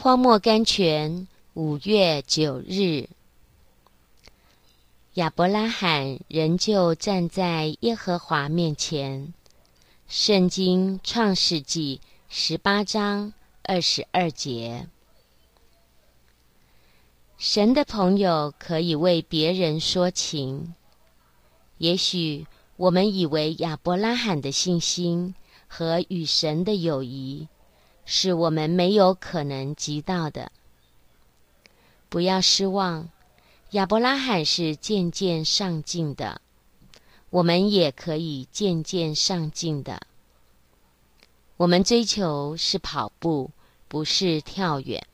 荒漠甘泉5月9日，亚伯拉罕仍旧站在耶和华面前。圣经创世纪18章22节。神的朋友可以为别人说情。也许我们以为亚伯拉罕的信心和与神的友谊是我们没有可能及到的。不要失望，亚伯拉罕是渐渐上进的，我们也可以渐渐上进的。我们追求是跑步，不是跳远。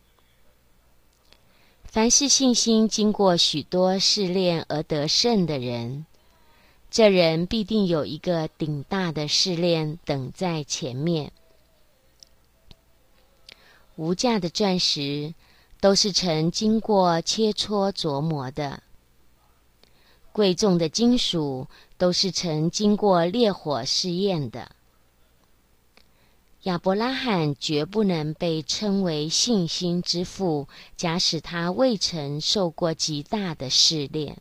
凡是信心经过许多试炼而得胜的人，这人必定有一个顶大的试炼等在前面。无价的钻石都是曾经过切磋琢磨的，贵重的金属都是曾经过烈火试验的。亚伯拉罕绝不能被称为信心之父，假使他未曾受过极大的试炼。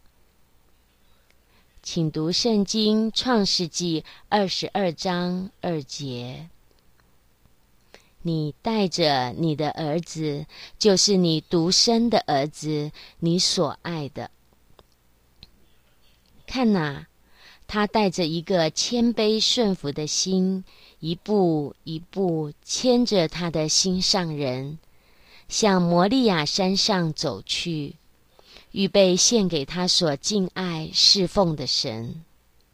请读圣经创世纪22章2节。你带着你的儿子，就是你独生的儿子，你所爱的。看哪，他带着一个谦卑顺服的心，一步一步牵着他的心上人，向摩利亚山上走去，预备献给他所敬爱侍奉的神。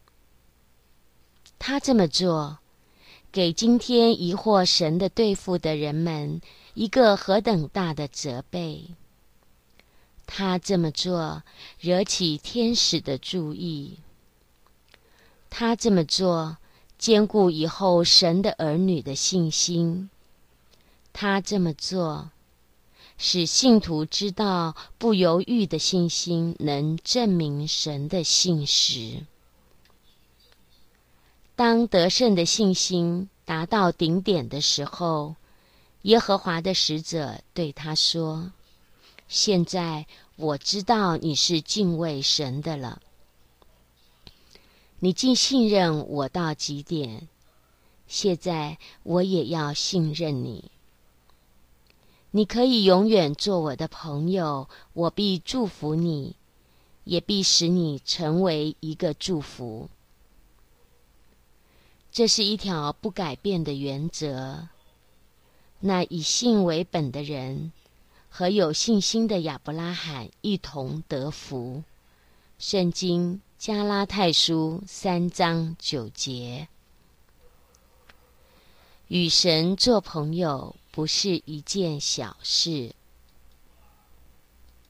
他这么做，给今天疑惑神的对付的人们一个何等大的责备。他这么做，惹起天使的注意。他这么做，兼顾以后神的儿女的信心。他这么做，使信徒知道不犹豫的信心能证明神的信实。当得胜的信心达到顶点的时候，耶和华的使者对他说：现在我知道你是敬畏神的了。你既信任我到极点，现在我也要信任你。你可以永远做我的朋友，我必祝福你，也必使你成为一个祝福。这是一条不改变的原则。那以信为本的人和有信心的亚伯拉罕一同得福。圣经加拉太书3章9节。与神做朋友不是一件小事。